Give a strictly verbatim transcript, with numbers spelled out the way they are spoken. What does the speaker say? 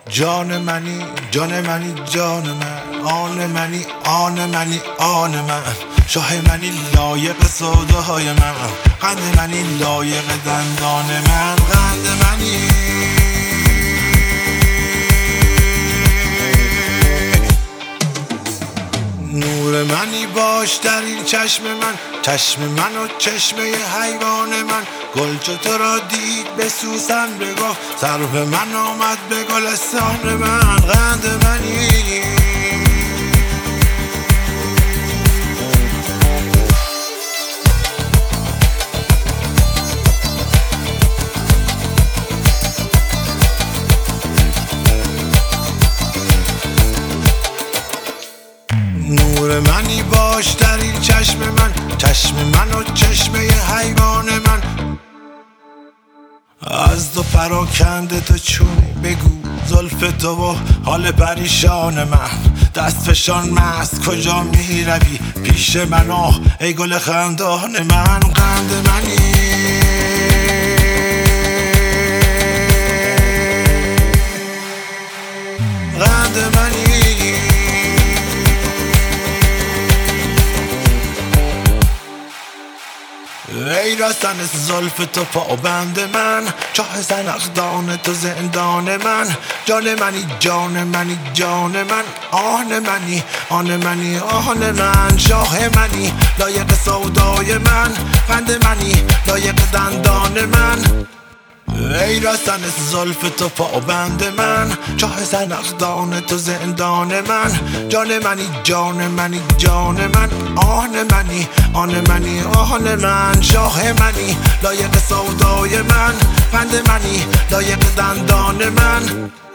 جان منی جان منی جان من، آن منی آن منی آن من، شاه منی لایق سودای من، قند منی لایق دندان من، قند منی نور منی باش در این چشم من، چشم من و چشمه حیوان من، گل چو تو را دید به سوسن بگفت، سرو من آمد به گلستان من، قند منی نور منی باش در این چشم من، چشم من و چشمه حیوان من، از دو پراکنده تو چونی بگو زلف تو و حال پریشان من، دست فشان مست کجا می روی پیش من آه ای گل خندان من، قند منی قند منی ای رسن زلف تو پابند من، چاه زنخدان تو زندان من، جان منی جان منی جان من، آن منی آن منی آن من، شاه منی لایق سودای من، قند منی لایق دندان من، ای رسن زلف تو پابند من، چاه زنخدان تو زندان من، جان منی جان منی جان من، آن منی آن منی آن من، شاه منی لایق سودای من، قند منی لایق دندان من.